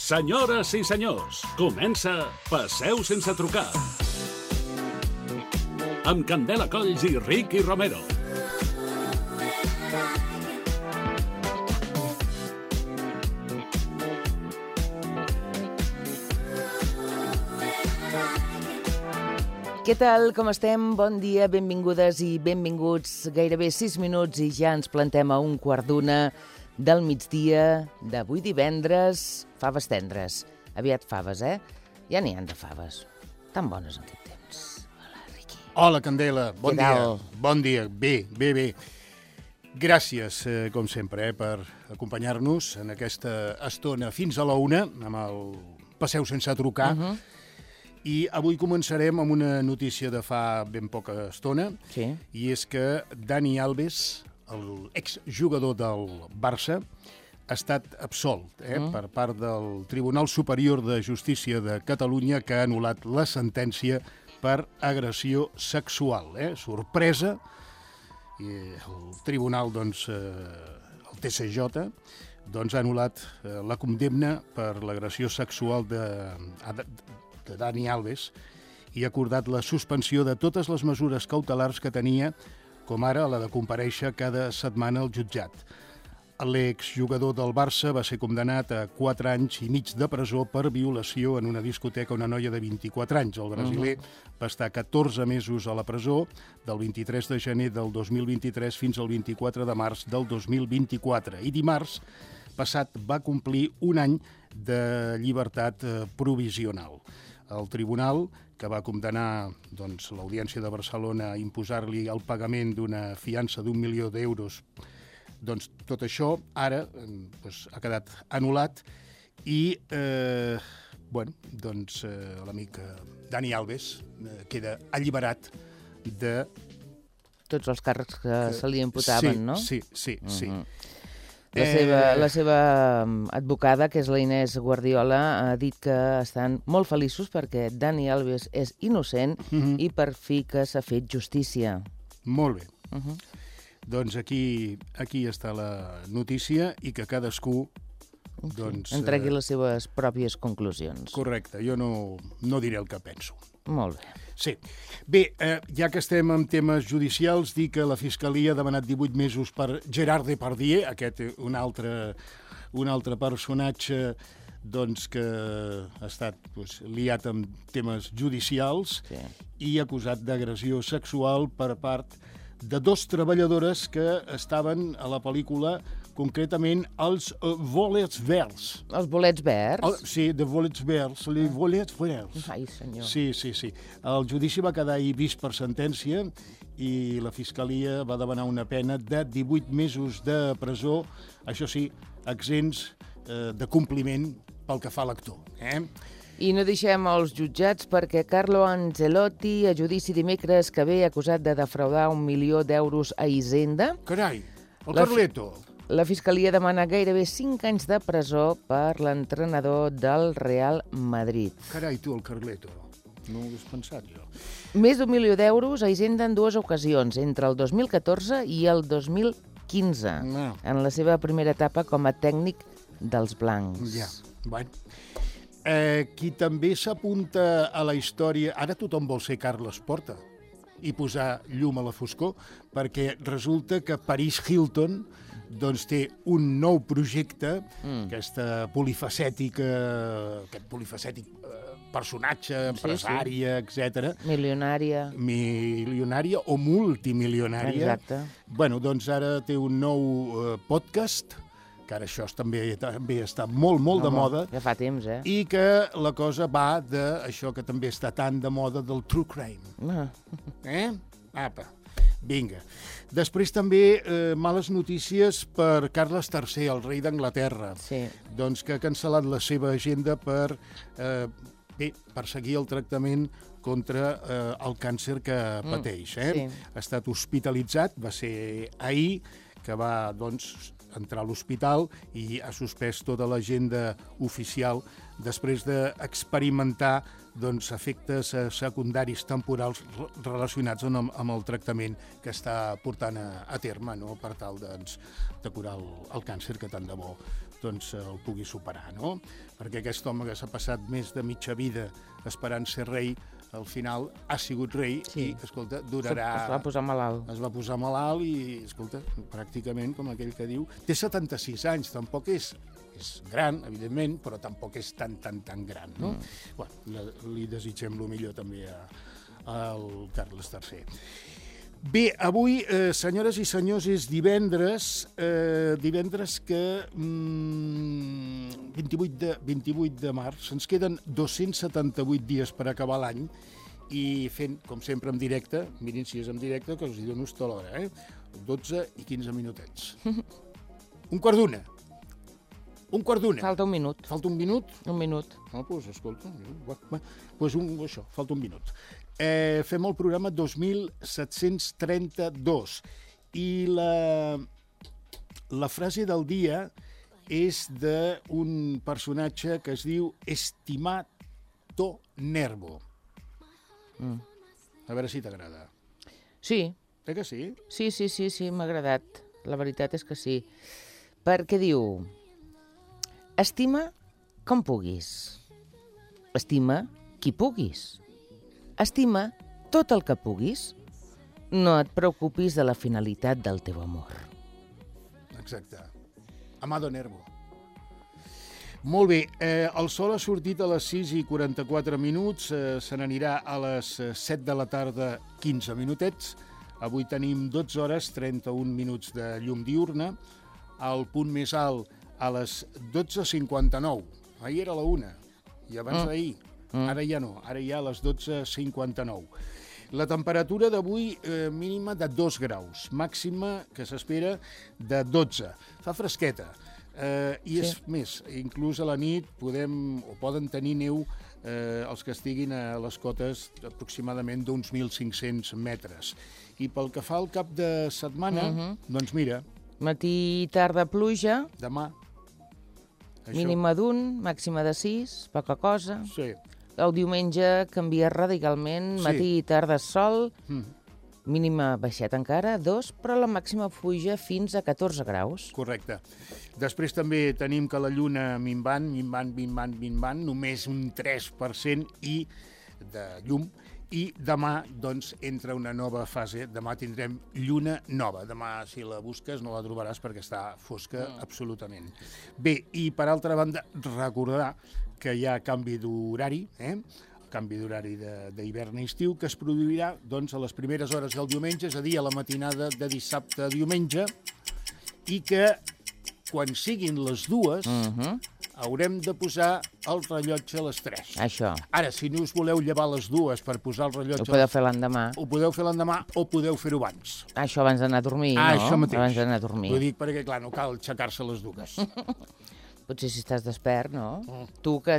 Senyores i senyors, comença Passeu sense trucar. Amb Candela Colls i Ricky Romero. Què tal, com estem? Bon dia, benvingudes i benvinguts. Gairebé 6 minuts i ja ens plantem a 1:15 del migdia d'avui divendres. Faves tendres. Aviat faves, eh? Ja n'hi ha de faves. Tan bones en aquest temps. Hola, Riqui. Hola, Candela. Bon Què dia. tal? Bon dia. Bé. Gràcies, com sempre, per acompanyar-nos en aquesta estona fins a la 1 amb el Passeu sense trucar. I avui començarem amb una notícia de fa ben poca estona, Sí. i és que Dani Alves, l'exjugador del Barça, ha estat absolt per part del Tribunal Superior de Justícia de Catalunya, que ha anul·lat la sentència per agressió sexual. Sorpresa. I el tribunal, el TSJ, ha anul·lat la condemna per l'agressió sexual de Dani Alves i ha acordat la suspensió de totes les mesures cautelars que tenia, com ara la de comparèixer cada setmana al jutjat. L'exjugador del Barça va ser condemnat a 4 anys i mig de presó per violació en una discoteca a una noia de 24 anys. El brasiler va estar 14 mesos a la presó, del 23 de gener del 2023 fins al 24 de març del 2024. I dimarts passat va complir un any de llibertat provisional. El tribunal, que va condenar l'Audiència de Barcelona a imposar-li el pagament d'una fiança d'1 milió d'euros, tot això ara ha quedat anul·lat i l'amic Dani Alves queda alliberat de... Tots els càrrecs que se li imputaven, no? Sí. La seva advocada, que és la Inés Guardiola, ha dit que estan molt feliços perquè Dani Alves és innocent i per fi que s'ha fet justícia. Molt bé. Doncs aquí està la notícia i que cadascú entregui les seves pròpies conclusions. Correcte, jo no diré el que penso. Molt bé. Sí. Bé, ja que estem en temes judicials, dir que la Fiscalia ha demanat 18 mesos per Gerard Depardieu, aquest un altre personatge que ha estat liat amb temes judicials i acusat d'agressió sexual per part de 2 treballadores que estaven a la pel·lícula, concretament els Bolets Verds. Els bolets verds? Sí, de Bolets Verds, les Bolets Verds. Ai, senyor. Sí. El judici va quedar ahir vist per sentència i la Fiscalia va demanar una pena de 18 mesos de presó, això sí, exempts de compliment pel que fa a l'actor. I no deixem els jutjats perquè Carlo Ancelotti, a judici dimecres que ve acusat de defraudar 1 milió d'euros a Hisenda. Carai, el Carleto. La Fiscalia demana gairebé 5 anys de presó per l'entrenador del Real Madrid. Carai, tu, el Carleto. No ho hagués pensat, jo. Més d'1 milió d'euros a Hisenda en 2 ocasions, entre el 2014 i el 2015, en la seva primera etapa com a tècnic dels blancs. Ja, bueno. Qui també s'apunta a la història... Ara tothom vol ser Carles Porta i posar llum a la foscor, perquè resulta que Paris Hilton té un nou projecte, aquest polifacètic personatge, empresària, etc. Milionària o multimilionària. Exacte. Ara té un nou podcast, que ara això també està molt de moda. Ja fa temps, I que la cosa va d'això que també està tan de moda, del true crime. Apa, vinga. Després també males notícies per Carles III, el rei d'Anglaterra, que ha cancel·lat la seva agenda per seguir el tractament contra el càncer que pateix. Ha estat hospitalitzat, va ser ahir, que va, doncs, entrar a l'hospital i ha suspès tota l'agenda oficial després d'experimentar doncs, efectes secundaris temporals relacionats amb el tractament que està portant a terme, no? Per tal doncs, de curar el càncer que tant de bo doncs, el pugui superar. No? Perquè aquest home que s'ha passat més de mitja vida esperant ser rei, al final ha sigut rei i, escolta, durarà... Es va posar malalt. Es va posar malalt i, escolta, pràcticament, com aquell que diu, té 76 anys, tampoc és gran, evidentment, però tampoc és tan gran, no? Bueno, li desitgem el millor també al Carles III. Bé, avui, senyores i senyors, és divendres que 28 de març, ens queden 278 dies per acabar l'any i fent, com sempre, en directe, mirin si és en directe, que us hi dono tota l'hora, 12 i 15 minutets. Un quart d'una. Falta un minut. Falta un minut? Un minut. No, doncs, escolta, això, falta un minut. Fem el programa 2732 i la frase del dia és d'un personatge que es diu Estimato Nervo. A veure si t'agrada. Sí. Que sí? Sí, m'ha agradat. La veritat és que sí. Perquè diu: estima com puguis. Estima qui puguis. Estima tot el que puguis. No et preocupis de la finalitat del teu amor. Exacte. Amado Nervo. Molt bé, el sol ha sortit a les 6:44, se n'anirà a les 7 de la tarda 15 minutets. Avui tenim 12 hores 31 minuts de llum diurna. El punt més alt a les 12:59. Ahir era la 1 i abans d'ahir. Ara ja no, ara ja a les 12:59. La temperatura d'avui mínima de 2 graus, màxima que s'espera de 12. Fa fresqueta. I és més, inclús a la nit poden tenir neu els que estiguin a les cotes aproximadament d'uns 1.500 metres. I pel que fa al cap de setmana, doncs mira... Matí i tarda pluja. Demà. Mínima d'1, màxima de 6, poca cosa. Sí. El diumenge canvia radicalment, matí i tarda sol, mínima baixeta encara, 2, però la màxima puja fins a 14 graus. Correcte. Després també tenim que la lluna minvant, només un 3% de llum, i demà, doncs, entra una nova fase. Demà tindrem lluna nova. Demà, si la busques, no la trobaràs perquè està fosca absolutament. Bé, i per altra banda, recordar que hi ha canvi d'horari, canvi d'horari d'hivern i estiu, que es produirà doncs, a les primeres hores del diumenge, és a dir, a la matinada de dissabte a diumenge, i que quan siguin les 2 haurem de posar el rellotge a les 3. Això. Ara, si no us voleu llevar a les 2 per posar el rellotge... Ho podeu fer l'endemà. Ho podeu fer l'endemà o podeu fer-ho abans. Això abans d'anar a dormir, no? Això mateix. Abans d'anar a dormir. Ho dic perquè, clar, no cal aixecar-se a les 2. Potser si estàs despert, no? Tu que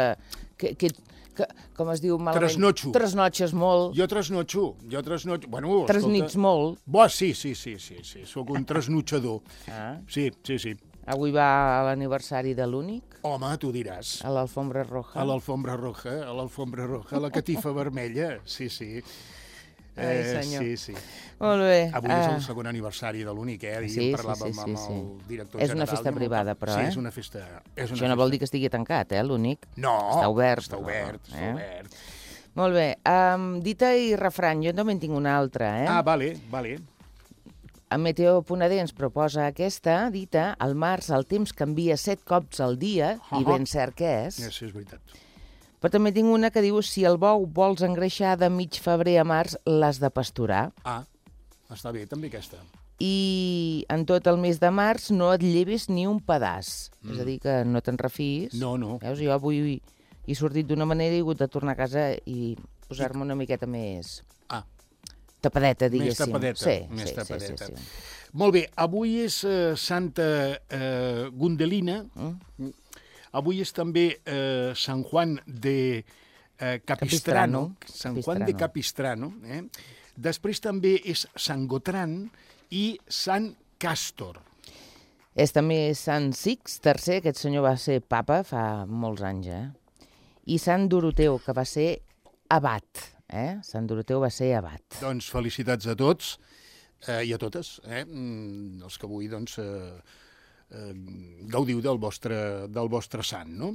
com es diu malament? Tresnotxo. Tresnotxes molt. Jo tresnotxo. Bueno, escolta... Tresnits molt. Sí. Soc un tresnotxador. Sí. Avui va a l'aniversari de l'Únic. Home, tu diràs. A l'Alfombra Roja. A l'Alfombra Roja, la catifa vermella. Sí. Ai, senyor. Sí. Molt bé. Avui és el segon aniversari de l'Únic, Ahir parlàvem amb el director general. És una festa privada, però, Sí, és una festa... Això no vol dir que estigui tancat, l'Únic. No, està obert. Està obert. Molt bé. Dita i refrany, jo també en tinc una altra, Vale. A Meteo.d ens proposa aquesta dita: al març el temps canvia 7 cops al dia, i ben cert que és. Sí, és veritat. Però també tinc una que diu: si el bou vols engreixar de mig febrer a març, l'has de pasturar. Està bé, també aquesta. I en tot el mes de març no et llevis ni un pedaç. És a dir, que no te'n refis. No. Veus, jo avui he sortit d'una manera i he hagut de tornar a casa i posar-me una miqueta més... tapadeta, diguéssim. Més tapadeta. Molt bé, avui és Santa Gundelina. Avui és també Sant Juan de Capistrano. Sant Juan de Capistrano. Després també és Sant Gotran i Sant Castor. És també Sant Six III, aquest senyor va ser papa fa molts anys, I Sant Doroteu, que va ser abat, Sant Doroteu va ser abat. Doncs felicitats a tots i a totes, els que avui doncs, gaudiu del vostre sant, no?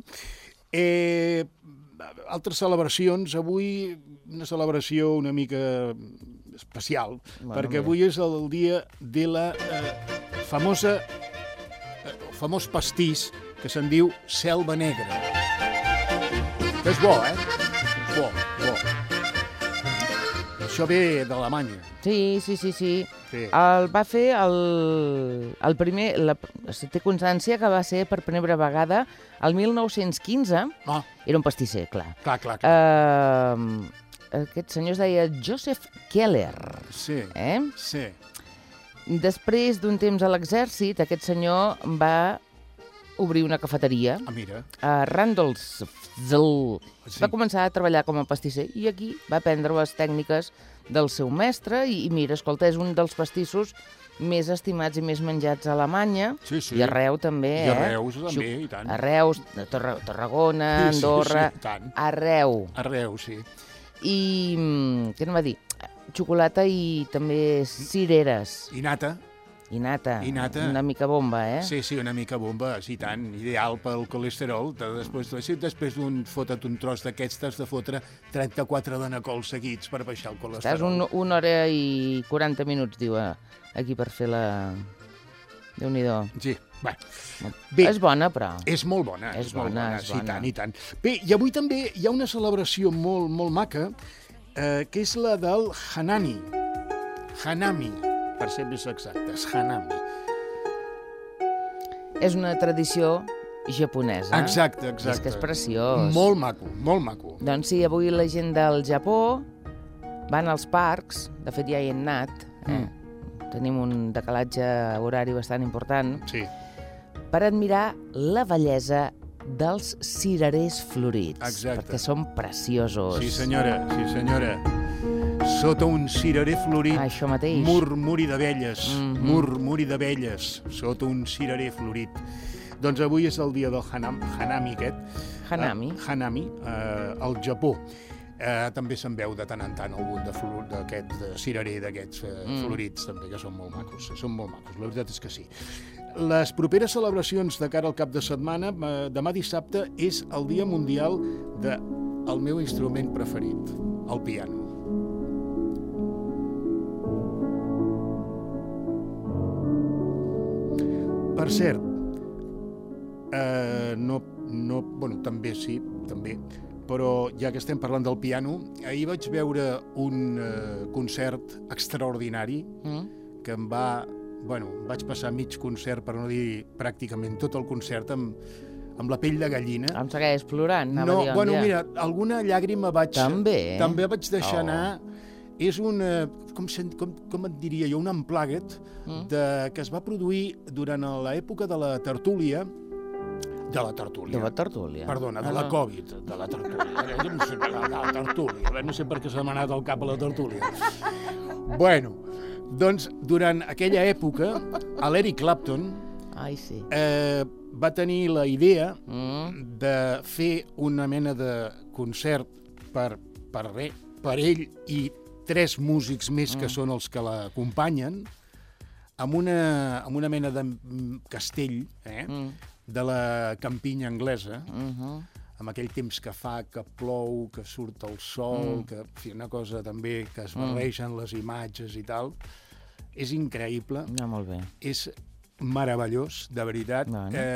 Altres celebracions, avui una celebració una mica especial, perquè avui és el dia de la famós pastís que se'n diu Selva Negra. Que és bo, És bo. Això ve d'Alemanya. Sí. El va fer el primer... té constància que va ser per primera vegada el 1915. Era un pastisser, clar. Clar. Aquest senyor es deia Joseph Keller. Sí. Després d'un temps a l'exèrcit, aquest senyor va obrir una cafeteria a Randolphsville. Va començar a treballar com a pastisser i aquí va aprendre les tècniques del seu mestre i mira, escolta, és un dels pastissos més estimats i més menjats a Alemanya. Sí. I a Reus també, I a Reus també, i tant. A Reus, Tarragona, Andorra, tant. A Reus. A Reus, sí. I, què no va dir? Xocolata i també cireres. I nata. I nata. Una mica bomba, Sí, una mica bomba, sí, tant. Ideal pel colesterol. Després fotre't un tros d'aquests, t'has de fotre 34 danacols seguits per baixar el colesterol. Estàs una hora i 40 minuts, diu, aquí per fer la... Déu-n'hi-do. Sí, bé. És bona, però. És molt bona. És bona. Sí, i tant. Bé, i avui també hi ha una celebració molt, molt maca, que és la del Hanami. Hanami, per ser més exactes, Hanami. És una tradició japonesa. Exacte. És que és preciós. Molt maco. Doncs sí, avui la gent del Japó van als parcs, de fet ja hi hem anat, tenim un decalatge horari bastant important, per admirar la bellesa dels cirerers florits. Exacte. Perquè són preciosos. Sí, senyora. Sota un cirerer florit, això mateix. Murmuri d'abelles, sota un cirerer florit. Doncs avui és el dia del Hanami aquest. Hanami, al Japó. També se'n veu de tant en tant algun d'aquest cirerer, d'aquests florits, també, que són molt macos. La veritat és que sí. Les properes celebracions de cara al cap de setmana, demà dissabte, és el Dia Mundial del meu instrument preferit, el piano. Per cert, també, però ja que estem parlant del piano, ahir vaig veure un concert extraordinari que vaig passar mig concert, per no dir pràcticament tot el concert, amb la pell de gallina. Em segueix plorant? Mira, alguna llàgrima també vaig deixar anar. És com et diria jo, un unplugged que es va produir durant l'època de la tertúlia. Perdona, de la Covid, de la tertúlia. No sé per què se m'ha anat al cap a la tertúlia. Bueno, doncs, durant aquella època, l'Eric Clapton va tenir la idea de fer una mena de concert per ell i 3 músics més que són els que l'acompanyen, amb una mena de castell, de la campinya anglesa, amb aquell temps que fa, que plou, que surt el sol, una cosa també que es barregen les imatges i tal. És increïble. Molt bé. És meravellós, de veritat.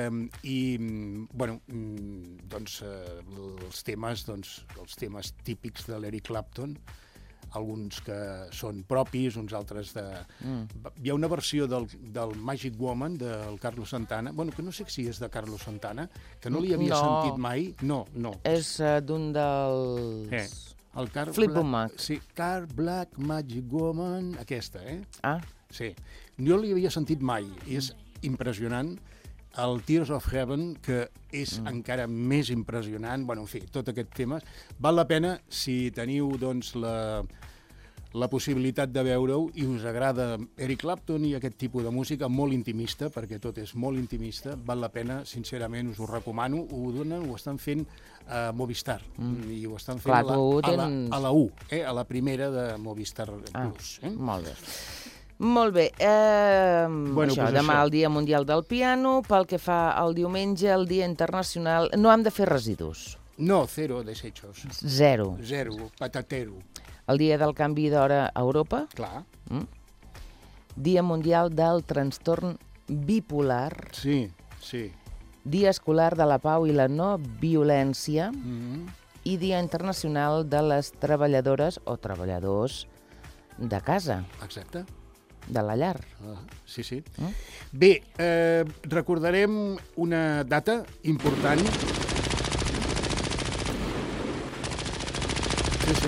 Doncs els temes típics de l'Eric Clapton, alguns que són propis, uns altres de... Hi ha una versió del Magic Woman, del Carlos Santana, que no sé si és de Carlos Santana, que no li havia sentit mai. No. És d'un dels... Fleetwood Mac. Sí, Car Black Magic Woman, aquesta, Sí. Jo li havia sentit mai, és impressionant. El Tears of Heaven, que és encara més impressionant, en fi, tot aquest tema. Val la pena, si teniu, doncs, la possibilitat de veure-ho i us agrada Eric Clapton i aquest tipus de música molt intimista, perquè tot és molt intimista, val la pena, sincerament, us ho recomano, ho estan fent a Movistar, i ho estan fent a la U, a la primera de Movistar Plus. Molt bé. Molt bé, això, demà el Dia Mundial del Piano, pel que fa al diumenge, el Dia Internacional, no hem de fer residus. No, cero desechos. Zero, patatero. El Dia del Canvi d'Hora a Europa. Clar. Dia Mundial del Trastorn Bipolar. Sí. Dia Escolar de la Pau i la No Violència. I Dia Internacional de les Treballadores o Treballadors de casa. Exacte. De la llar. Sí. Bé, recordarem una data important. Sí.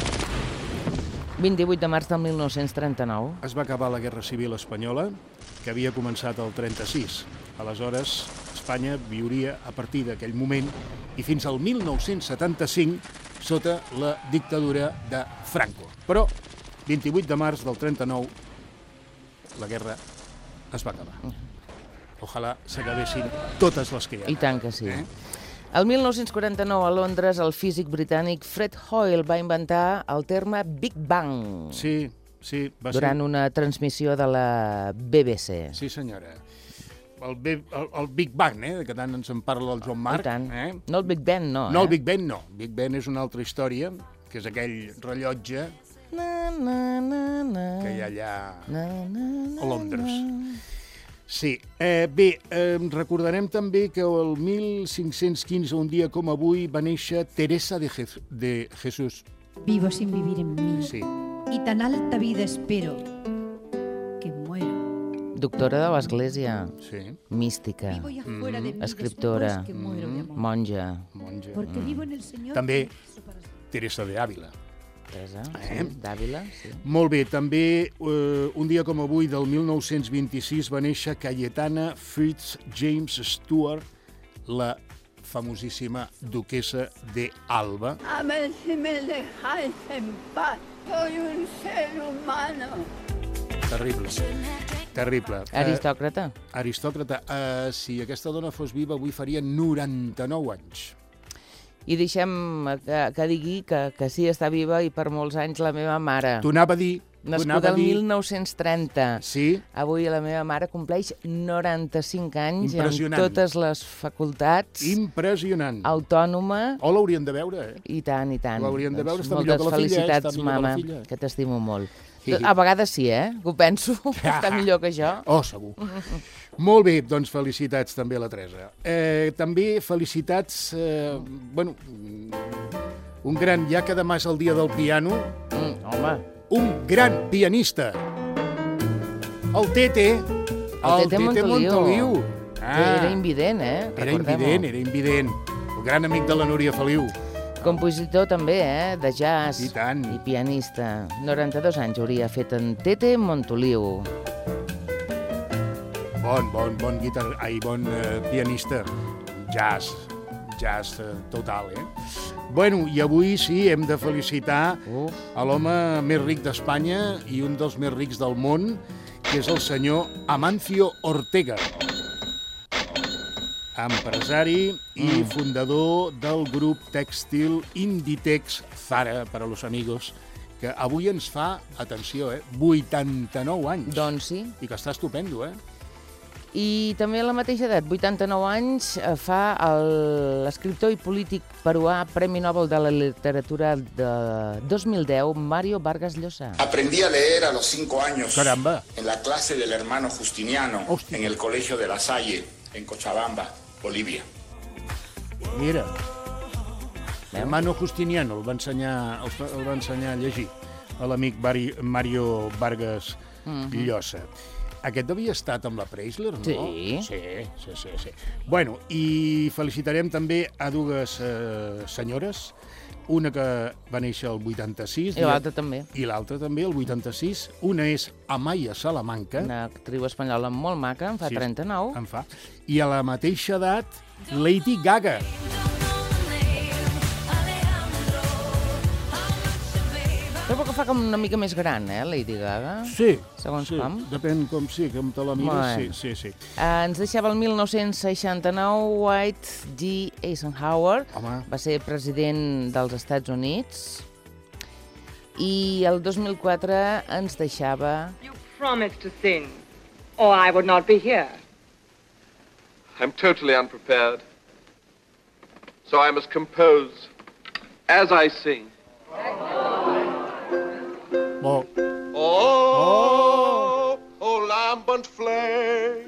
28 de març del 1939. Es va acabar la Guerra Civil Espanyola, que havia començat el 36. Aleshores, Espanya viuria a partir d'aquell moment i fins al 1975 sota la dictadura de Franco. Però, 28 de març del 39, la guerra es va acabar. Ojalà s'acabessin totes les que hi ha. I tant que sí. El 1949, a Londres, el físic britànic Fred Hoyle va inventar el terme Big Bang. Sí, va ser... Durant una transmissió de la BBC. Sí, senyora. El Big Bang, que tant ens en parla el Joan Marc. I tant. No el Big Ben, no. No, el Big Ben no. Big Ben és una altra història, que és aquell rellotge que hi ha allà a Londres. Sí. Bé, recordarem també que el 1515, un dia com avui, va néixer Teresa de Jesús. Vivo sin vivir en mí. Sí. Y tan alta vida espero que muero. Doctora de l'Església. Sí. Mística. Vivo ya fuera de mí escriptora. después que muero de amor. Monja. Porque vivo en el Señor. També Teresa de Ávila. Teresa, d'Àvila, sí. Molt bé, també un dia com avui del 1926 va néixer Cayetana Fitz James Stewart, la famosíssima duquesa de Alba. A ver si me dejáis en paz. Soy un ser humano. Terrible. Aristòcrata. Aristòcrata. Si aquesta dona fos viva, avui faria 99 anys. I deixem que digui que sí, està viva i per molts anys la meva mare. T'ho anava a dir. Nascuda el 1930. Sí. Avui la meva mare compleix 95 anys amb totes les facultats. Impressionant. Autònoma. O l'haurien de veure, I tant, i tant. L'haurien de veure, està millor que la filla. Moltes felicitats, mama, que t'estimo molt. A vegades sí, que ho penso, que està millor que jo. Oh, segur. Molt bé, doncs felicitats també a la Teresa. També felicitats, un gran, ja que demà és el dia del piano, home, un gran pianista, el Tete Montoliu. Era invident, Era invident. El gran amic de la Núria Feliu. Compositor també, de jazz. I tant. I pianista. 92 anys hauria fet en Tete Montoliu. Bon pianista. Jazz total, Bueno, i avui sí, hem de felicitar a l'home més ric d'Espanya i un dels més rics del món, que és el senyor Amancio Ortega. Empresari i fundador del grup tèxtil Inditex Zara, per a los amigos, que avui ens fa, atenció, 89 anys. Doncs sí. I que està estupendo, I també a la mateixa edat, 89 anys, fa l'escriptor i polític peruà, Premi Nobel de la Literatura de 2010, Mario Vargas Llosa. Aprendí a leer a los 5 años. Caramba. En la clase del hermano Justiniano, en el colegio de La Salle, en Cochabamba, Bolívia. Mira, l'hermano Justiniano el va ensenyar a llegir a l'amic Mario Vargas Llosa. Aquest havia estat amb la Preisler, no? Sí. Sí. Bueno, i felicitarem també a dues senyores, una que va néixer el 86... I l'altra també. I l'altra també, el 86. Una és Amaya Salamanca. Una actriu espanyola molt maca, en fa 39. En fa. I a la mateixa edat, Lady Gaga. Però que fa com una mica més gran, Lady Gaga? Sí. Segons sí. com? Depèn com te la mires, Bueno. sí. Ens deixava el 1969 Dwight D. Eisenhower. Home. Va ser president dels Estats Units. I el 2004 ens deixava... You promised to sing, or I would not be here. I'm totally unprepared. So I must compose as I sing. Oh. Oh, lambent flame.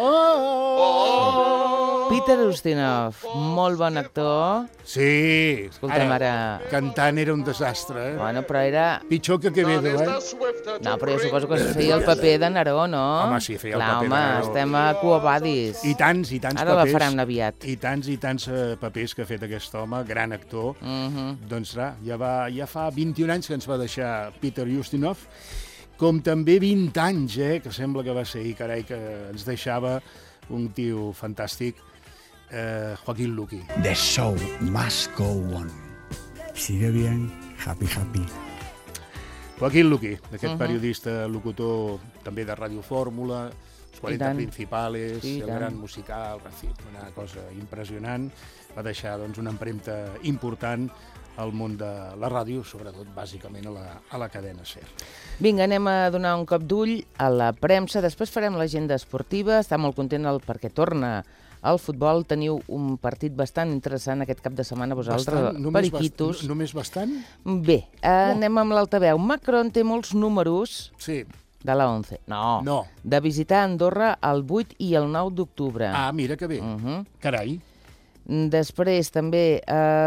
Peter Ustinov, molt bon actor. Sí. Escolta'm, ara... Cantant era un desastre, Bueno, però era... Pitjor que Quevedo, No, però jo suposo que feia el paper de Neró, no? Home, sí, feia el Clar, paper de home, Neró. estem a Quo Vadis. I tants Ara papers. la faran aviat. I tants papers que ha fet aquest home, gran actor. Doncs res, ja fa 21 anys que ens va deixar Peter Ustinov, com també 20 anys, que sembla que va ser ahir, carai, que ens deixava un tio fantàstic, Joaquín Luqui. The show must go on. Sigue bien, happy. Joaquín Luqui, aquest periodista, locutor també de Ràdio Fórmula, els 40 Principales, Sí, el gran musical, en fi, una cosa impressionant. Va deixar doncs, una empremta important al món de la ràdio, sobretot, bàsicament, a la cadena SER. Vinga, anem a donar un cop d'ull a la premsa. Després farem l'agenda esportiva. Està molt content perquè torna al futbol. Teniu un partit bastant interessant aquest cap de setmana, vosaltres, periquitos. Només bastant? Bé, anem amb l'altaveu. Macron té molts números Sí. de la 11. No. De visitar Andorra el 8 i el 9 d'octubre. Ah, mira que bé. Carai. Després, també,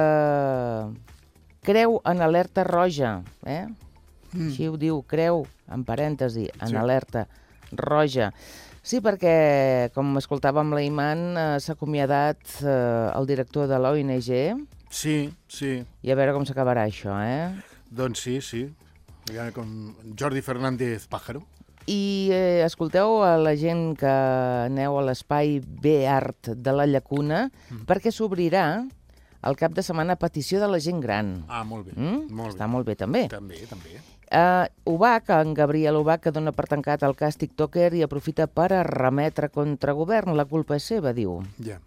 creu en alerta roja, Així ho diu, creu, en parèntesi, en alerta roja. Sí, perquè, com escoltàvem la Iman, s'ha acomiadat el director de l'ONG. Sí. I a veure com s'acabarà això, Doncs sí. Com Jordi Fernández Pájaro. I escolteu a la gent que aneu a l'espai Beart de la Llacuna, perquè s'obrirà el cap de setmana a petició de la gent gran. Ah, molt bé. Està molt bé, també. També. Ubach, en Gabriel Ubach, que dona per tancat el cas TikToker i aprofita per arremetre contra govern. La culpa és seva, diu. Ja.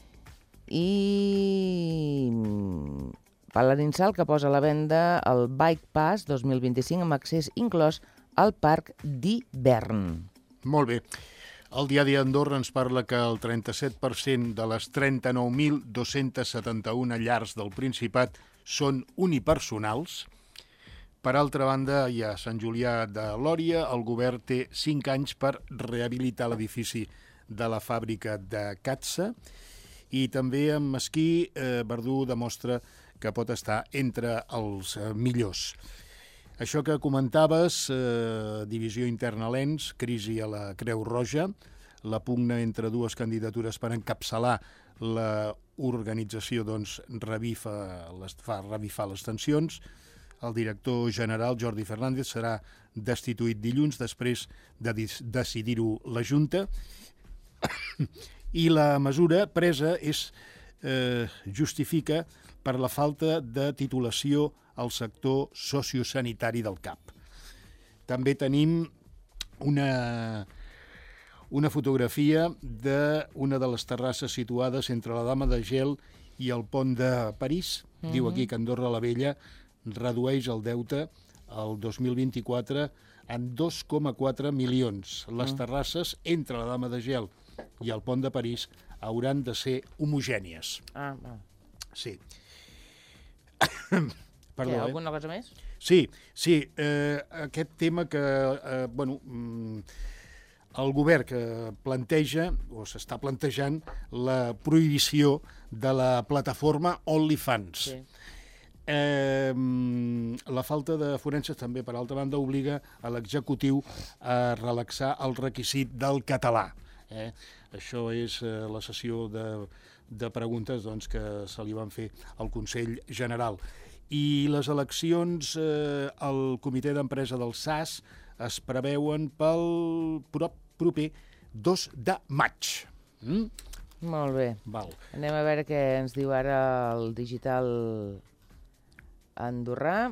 I Palarinsal, que posa a la venda el Bike Pass 2025 amb accés inclòs al parc d'hivern. Molt bé. El diari Andorra ens parla que el 37% de les 39.271 llars del Principat són unipersonals. Per altra banda, hi ha Sant Julià de Lòria. El govern té 5 anys per rehabilitar l'edifici de la fàbrica de Catsa. I també en Mesquí, Verdú demostra que pot estar entre els millors. Això que comentaves, divisió interna a l'ENS, crisi a la Creu Roja, la pugna entre dues candidatures per encapçalar l'organització fa revifar les tensions. El director general, Jordi Fernández, serà destituït dilluns després de decidir-ho la Junta. I la mesura presa justifica per la falta de titulació al sector sociosanitari del CAP. També tenim una fotografia d'una de les terrasses situades entre la Dama de Gel i el pont de París. Diu aquí que Andorra la Vella redueix el deute el 2024 en 2,4 milions. Les terrasses entre la Dama de Gel i el pont de París hauran de ser homogènies. Sí. Perdó, alguna cosa més? Sí. Aquest tema que, el govern que planteja, o s'està plantejant, la prohibició de la plataforma OnlyFans. Sí. La falta de forenses també, per altra banda, obliga a l'executiu a relaxar el requisit del català. Això és la sessió de preguntes que se li van fer al Consell General. I les eleccions al comitè d'empresa del SAS es preveuen pel proper 2 de maig. Molt bé. Anem a veure què ens diu ara el digital andorrà.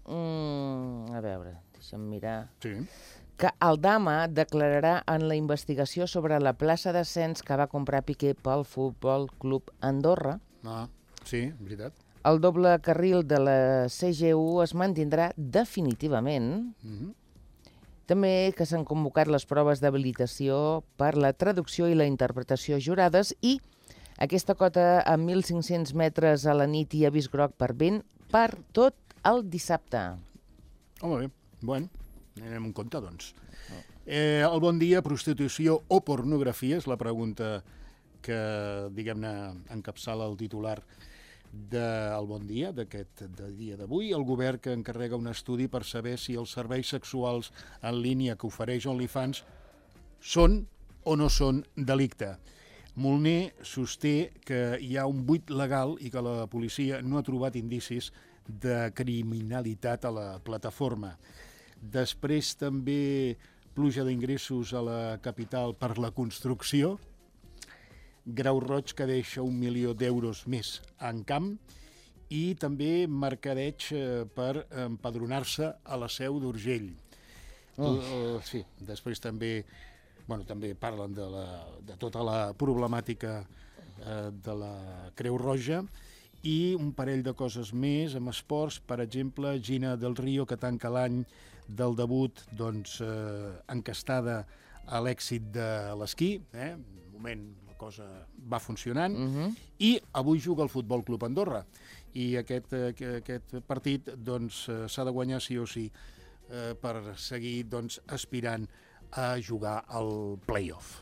A veure, deixa'm mirar. Sí. Que Aldama declararà en la investigació sobre la plaça d'ascens que va comprar Piqué pel Futbol Club Andorra. Sí, veritat. El doble carril de la CGU es mantindrà definitivament. També que s'han convocat les proves d'habilitació per la traducció i la interpretació jurades i aquesta cota a 1.500 metres a la nit i avís groc per vent per tot el dissabte. Home, bé. Bueno, anem en compte, doncs. El bon dia, prostitució o pornografia, és la pregunta que, diguem-ne, encapçala el titular del Bon Dia, d'aquest dia d'avui. El govern que encarrega un estudi per saber si els serveis sexuals en línia que ofereix OnlyFans són o no són delicte. Molner sosté que hi ha un buit legal i que la policia no ha trobat indicis de criminalitat a la plataforma. Després també pluja d'ingressos a la capital per la construcció, Grau Roig que deixa 1 milió d'euros més en camp i també mercadeig per empadronar-se a la Seu d'Urgell. Sí, després també parlen de tota la problemàtica de la Creu Roja i un parell de coses més amb esports, per exemple, Gina del Río, que tanca l'any del debut encastada a l'èxit de l'esquí, de moment la cosa va funcionant, i avui juga el Futbol Club Andorra, i aquest partit s'ha de guanyar sí o sí per seguir aspirant a jugar al play-off.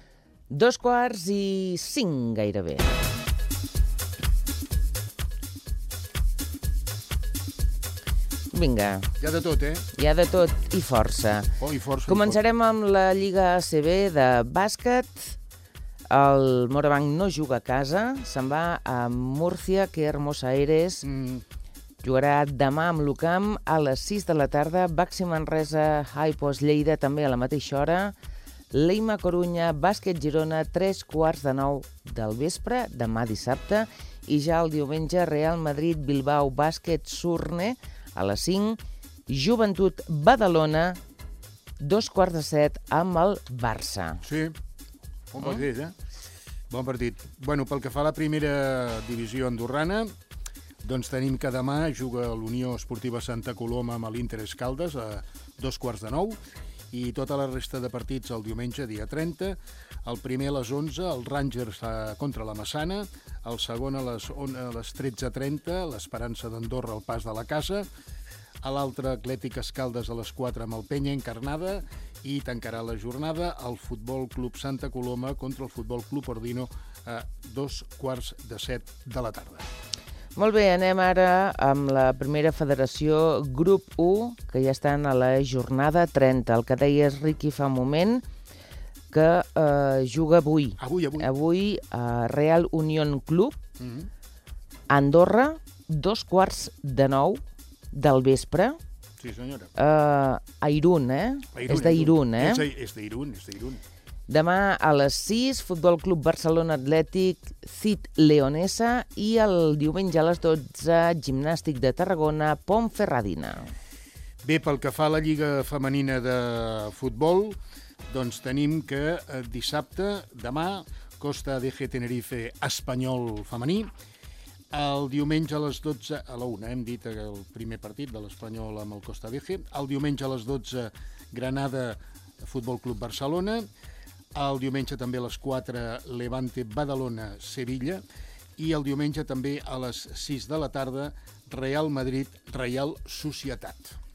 2:45 gairebé. Vinga. Hi ha de tot, Hi ha de tot i força. I força. Començarem amb la Lliga ACB de bàsquet. El Morabanc no juga a casa, se'n va a Múrcia, que Hermosa Eres. Jugarà demà amb l'UCAM a les 6 de la tarda. Baxi Manresa, Highpost Lleida, també a la mateixa hora. Leima Corunya, Bàsquet Girona, 3:15 del vespre, demà dissabte. I ja el diumenge, Real Madrid, Bilbao, Bàsquet Surne, a les 5. Joventut Badalona, 6:45 amb el Barça. Sí, bon partit, Bon partit. Bueno, pel que fa a la primera divisió andorrana, doncs tenim que demà juga l'Unió Esportiva Santa Coloma amb l'Inter Escaldes a 8:45 i tota la resta de partits el diumenge, dia 30. El primer a les 11, el Rangers contra la Massana. El segon a les 13:30, l'Esperança d'Andorra al Pas de la Casa. A l'altre, Atlètic Escaldes a les 4 amb el Penya Encarnada. I tancarà la jornada el Futbol Club Santa Coloma contra el Futbol Club Ordino a 2:15 de la tarda. Molt bé, anem ara amb la primera federació, Grup 1, que ja estan a la jornada 30. El que deies, Riqui, fa un moment, que juga avui. Avui a Real Unión Club, Andorra, 2:15 del vespre. Sí, senyora. A Irún, És d'Irún, És d'Irún. Demà a les 6, Futbol Club Barcelona Atlètic, CIT Leonesa, i el diumenge a les 12, Gimnàstic de Tarragona, Ponferradina. Bé, pel que fa a la Lliga Femenina de Futbol, doncs tenim que dissabte, demà, Costa DG Tenerife Espanyol femení. El diumenge a les 12, a la 1, hem dit el primer partit de l'Espanyol amb el Costa DG. El diumenge a les 12, Granada Futbol Club Barcelona. El diumenge també a les 4, Levante Badalona Sevilla. I el diumenge també a les 6 de la tarda, Real Madrid Reial Societat.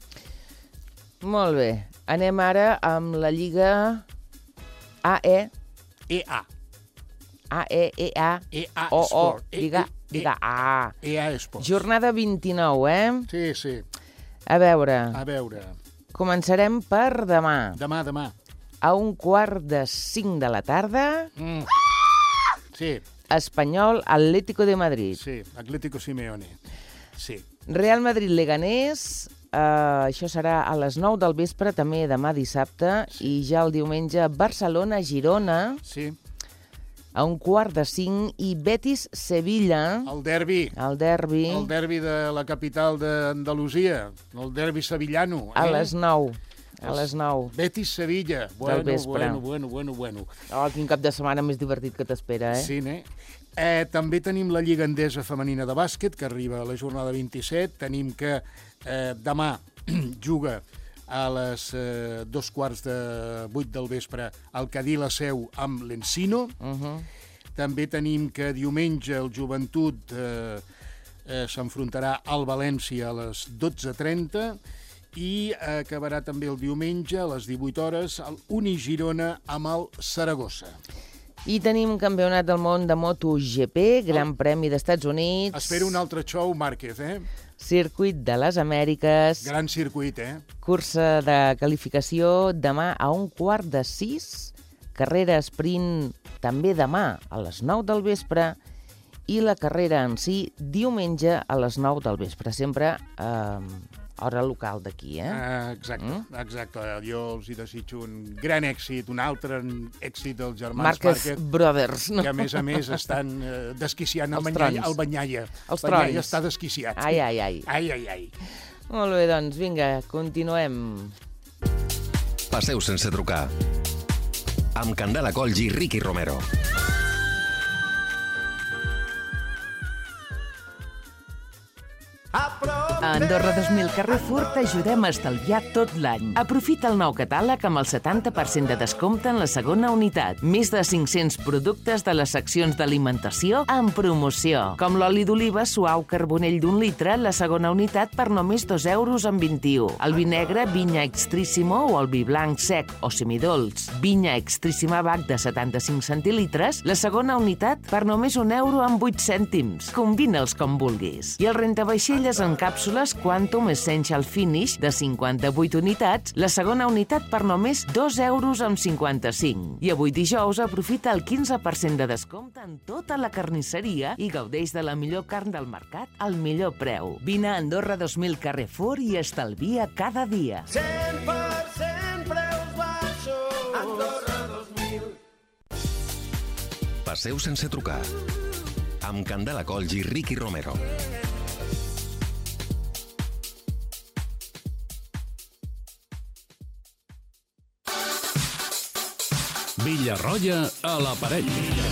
Molt bé. Anem ara amb la Lliga AE. EA. AE, Sport. Lliga A. EA Sport. Jornada 29, Sí. A veure. Començarem per demà. Demà. A 1:45 de la tarda. Sí. Espanyol Atlético de Madrid. Sí, Atlético Simeone. Sí. Real Madrid Leganés. Això serà a les 9 del vespre, també demà dissabte. I ja el diumenge, Barcelona Girona. Sí. a 4:45 i Betis-Sevilla. El derbi. El derbi. El derbi de la capital d'Andalusia. El derbi sevillano. A les 9. A les 9. Betis-Sevilla. Del vespre. Bueno. Oh, quin cap de setmana més divertit que t'espera, eh? Sí, né? També tenim la Lliga Endesa Femenina de Bàsquet, que arriba a la jornada 27. Tenim que demà juga a les 7:15 del vespre el Cadí la Seu amb l'Encino. També tenim que diumenge el Joventut s'enfrontarà al València a les 12:30 i acabarà també el diumenge a les 18 hores el Uni Girona amb el Saragossa. I tenim Campionat del món de MotoGP, Gran Premi d'Estats Units. Espera un altre show, Márquez, Circuit de les Amèriques. Gran circuit, Cursa de qualificació demà a 5:15. Carrera sprint també demà a les 9 del vespre. I la carrera en si diumenge a les 9 del vespre. Sempre hora local d'aquí, Exacte. Jo els desitjo un gran èxit, un altre èxit dels germans Márquez Brothers, no? Que a més estan desquiciant el Banyaia. Els trons. Banyaia està desquiciat. Ai. Molt bé, doncs, vinga, continuem. Passeu sense trucar. Amb Candela Colls i Ricky Romero. A Andorra 2000 Carrefour t'ajudem a estalviar tot l'any. Aprofita el nou catàleg amb el 70% de descompte en la segona unitat. Més de 500 productes de les seccions d'alimentació en promoció. Com l'oli d'oliva suau carbonell d'1 litre, la segona unitat per només 2,21 €. El vi negre Vinya Extrissimo o el vi blanc sec o semidolç Vinya Extrissima Bac de 75 centilitres, la segona unitat per només €1,08. Combina'ls com vulguis. I el rentavaixelles en càpsules Quantum Essential Finish de 58 unitats, la segona unitat per només €2,55. I avui dijous aprofita el 15% de descompte en tota la carnisseria i gaudeix de la millor carn del mercat al millor preu. Vine a Andorra 2000 Carrefour i estalvia cada dia. 100% preus baixos. Andorra 2000. Passeu sense trucar. Amb Candela Colls i Ricky Romero. Villarroya a l'aparell.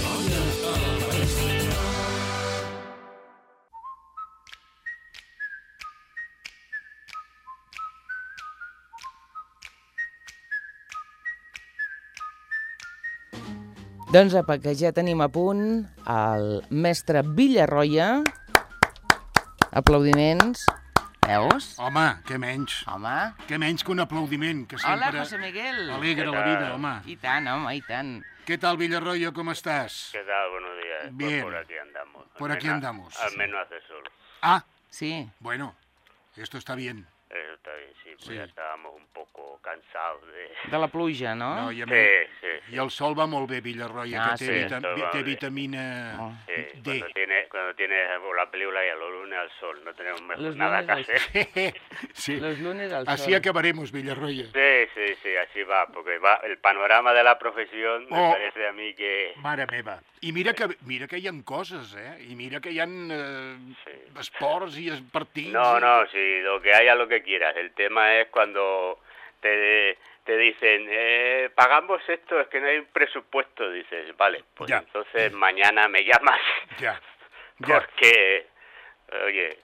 Doncs apa, que ja tenim a punt el mestre Villarroya. Aplaudiments. Veus? Home, què menys. Home. Què menys que un aplaudiment, que sempre... Hola, José Miguel. Alegra la vida, home. I tant, home, i tant. ¿Qué tal, Villarroya? ¿Cómo estás? ¿Qué tal? Buenos días. Bien. Pues por aquí andamos. Por aquí andamos. Al menos hace sol. Ah, sí. Bueno, esto está bien. Eso está bien, sí. Pues ya estábamos un poco cansados de... De la pluja, no? No, i Sí. I el sol va molt bé, Villarroya, que té, el sol va té bé. vitamina Sí, D. cuando tienes la película y a los lunes al sol, no tenemos Los nada que lunes al hacer. Sí. Los lunes al sol. Así acabaremos, Villarroya. Sí, así va, porque va el panorama de la profesión me parece a mí que... Mare meva. I mira que hi ha coses, I mira que hi ha esports i partits. No, sí, lo que haya, lo que quieras. El tema es cuando te dicen, pagamos esto, es que no hay un presupuesto. Dices, vale, pues ya. Entonces mañana me llamas. Ya. Porque, oye,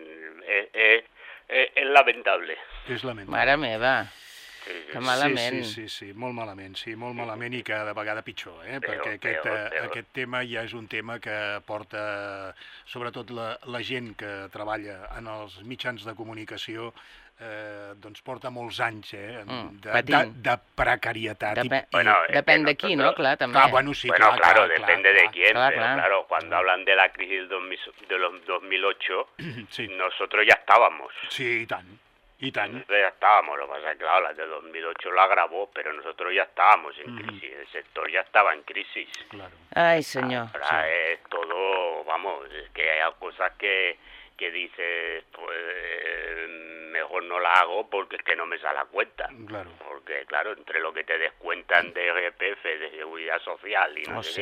es lamentable. És lamentable. Mare meva. Que malament. Sí, molt malament i cada vegada pitjor, perquè aquest tema ja és un tema que porta, sobretot la gent que treballa en els mitjans de comunicació, doncs porta molts anys de precarietat. Depèn de qui, no? Clar, també. Claro, depende de quién, pero claro, cuando hablan de la crisis de los 2008, nosotros ya estábamos. Sí, i tant. Nosotros ya estábamos, lo que pasa es que claro, la de 2008 la agravó, pero nosotros ya estábamos en crisis, el sector ya estaba en crisis. Claro. Ay, señor. Ahora es todo, vamos, es que hay cosas que dices, pues mejor no la hago porque es que no me sale la cuenta. Claro. Porque claro, entre lo que te descuentan de IRPF, de Seguridad Social y no sé qué,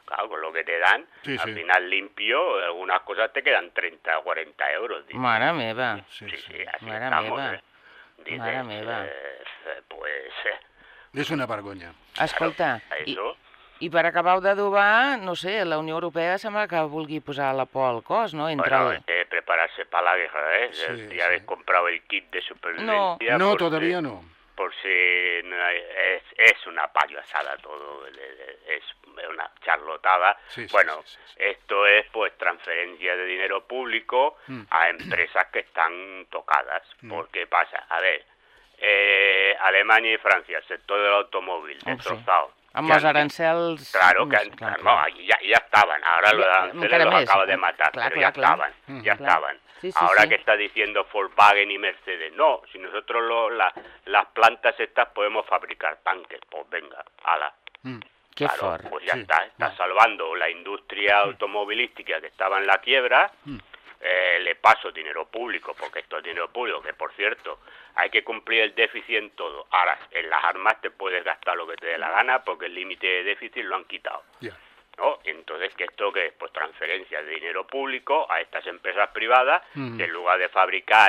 claro, con lo que te dan, Sí, al sí. final limpio, algunas cosas te quedan 30 o 40 euros. Dices. Mare meva. Sí, así Mare estamos. meva. Dices, Mare meva. Pues... És una vergonya. Escolta, Això. i per acabar d'adobar, no sé, la Unió Europea sembla que vulgui posar la por al cos, no? Entre Bueno, el... hay que prepararse para la guerra, ¿eh? Sí, Ya habéis comprado el kit de supervivencia. No, por todavía si- no. Por si no es una payasada todo, es una charlotada. Sí, sí, bueno, esto es pues transferencia de dinero público a empresas que están tocadas. ¿Por qué pasa? A ver, Alemania y Francia, el sector del automóvil, destrozado. Amb els arancels... Claro, que Clar, no, ya estaban. Ahora los aranceles encara los més. acaba de matar, Clar, pero clar, ya clar. estaban, ya Clar. estaban. Sí, sí, Ahora sí. que está diciendo Volkswagen y Mercedes, no, si nosotros las plantas estas podemos fabricar tanques, pues venga, ala. Que Claro, fort. pues ya está salvando la industria automovilística que estaba en la quiebra. Le paso dinero público, porque esto es dinero público, que por cierto, hay que cumplir el déficit en todo. Ahora, en las armas te puedes gastar lo que te dé la gana, porque el límite de déficit lo han quitado. ¿No? Entonces, ¿qué esto qué es? Pues transferencia de dinero público a estas empresas privadas, que en lugar de fabricar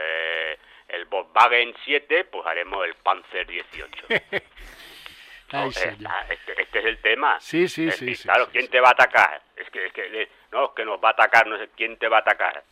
el Volkswagen 7, pues haremos el Panzer 18. Ai, No, senyor. este es el tema. Sí, sí, Es sí, decir, sí, claro, sí, ¿quién te va a atacar? Es que nos va a atacar, no sé quién te va a atacar.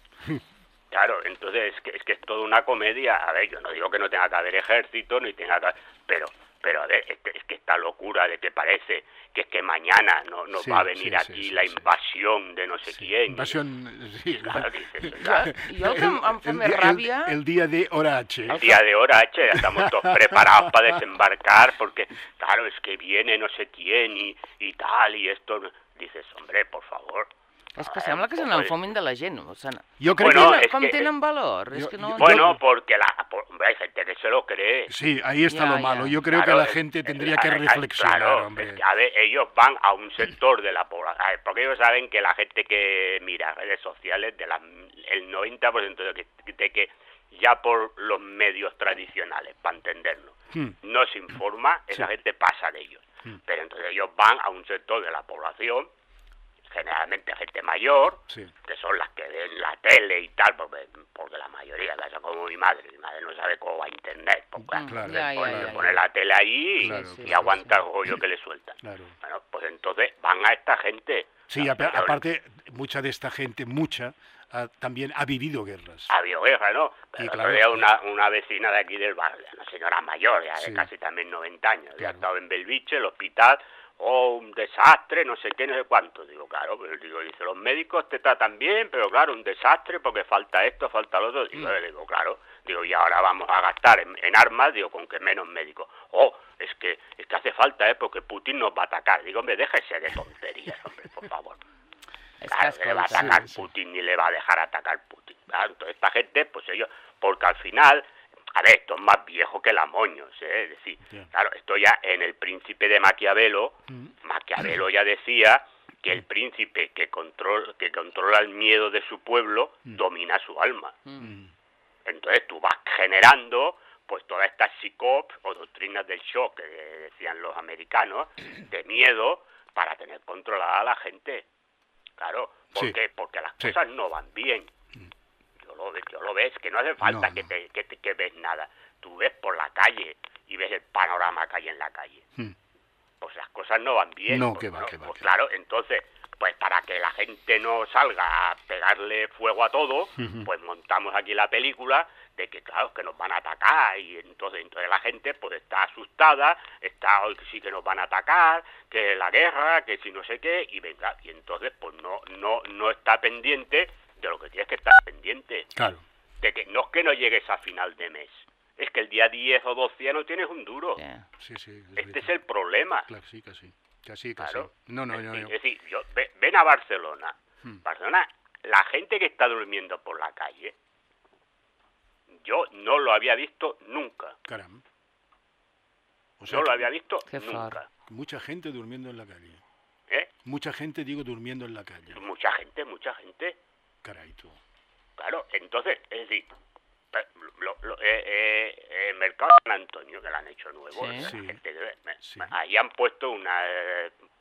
Claro, entonces es que es toda una comedia. A ver, yo no digo que no tenga que haber ejército, ni tenga que... Pero a ver, es que esta locura de que parece que es que mañana nos Sí, va a venir sí, aquí sí, la sí. invasión de no sé quién. Invasion... Sí. Claro, dices, Jo el que em fa més ràbia... El dia de hora H. El día de hora, ya estamos todos preparados para desembarcar, porque, claro, es que viene no sé quién y tal, y esto... Dices, hombre, por favor. És que sembla que se n'enfomin de la gent. O sigui, Jo crec Bueno, que... es com que- tenen valor? És que no... Bueno, porque hombre, hay gente que se lo cree. Sí, ahí está Ya, lo ya. malo. Yo creo que Claro, la gente tendría que reflexionar, claro, hombre. es que, a ver, ellos van a un sector de la población, a ver, porque ellos saben que la gente que mira redes sociales, el 90% de que ya por los medios tradicionales, para entendernos, no se informa, esa gente pasa de ellos. Pero entonces ellos van a un sector de la población, generalmente gente mayor, que son las que ven la tele y tal, porque la mayoría, como mi madre no sabe cómo va a internet, pues, Claro. le pone la tele ahí y aguanta el rollo que le sueltan. Claro. Bueno, pues entonces van a esta gente. Sí, aparte, mucha de esta gente, también ha vivido guerras. Ha habido guerra, ¿no? Pero Y otro claro, día una vecina de aquí del barrio, una señora mayor, ya de Sí. casi también 90 años, ya ha estado en Belviche, el hospital, un desastre, no sé qué, no sé cuánto. Digo, claro, pero dice, los médicos te tratan bien, pero claro, un desastre porque falta esto, falta lo otro. Y yo le digo, claro, y ahora vamos a gastar en armas, con que menos médicos. Es que hace falta, porque Putin nos va a atacar. Digo, hombre, déjese de tonterías, hombre, por favor. Claro, que le va a atacar Putin ni le va a dejar atacar Putin. Claro, entonces esta gente, pues ellos, porque al final, a ver, esto es más viejo que la moños, es decir, claro, esto ya en El Príncipe de Maquiavelo, Maquiavelo ya decía que el príncipe que controla el miedo de su pueblo domina su alma. Entonces tú vas generando pues todas estas psicop o doctrinas del shock que decían los americanos, de miedo, para tener controlada a la gente. Claro, ¿por qué? Porque las cosas no van bien. Yo lo ves, que no hace falta que ves nada. Tú ves por la calle y ves el panorama que hay en la calle. Pues las cosas no van bien. No, pues, que va, que va. Pues claro, entonces, pues para que la gente no salga a pegarle fuego a todo, pues montamos aquí la película de que, claro, que nos van a atacar, y entonces la gente pues está asustada, hoy sí que nos van a atacar, que la guerra, que si no sé qué, y venga, y entonces pues no está pendiente de lo que tienes que estar pendiente. Claro. De que no es que no llegues a final de mes, es que el día 10 o 12 ya no tienes un duro. Sí, sí. Este es el problema. Claro, sí, que sí. Que sí. Claro. No. Es decir, ven a Barcelona. Barcelona, la gente que está durmiendo por la calle, yo no lo había visto nunca. Caramba. No lo había visto nunca. Mucha gente durmiendo en la calle. ¿Eh? Mucha gente, durmiendo en la calle. Mucha gente. Caray, tú. Claro, entonces, es decir, el mercado de San Antonio, que lo han hecho nuevo, Sí. la gente ahí han puesto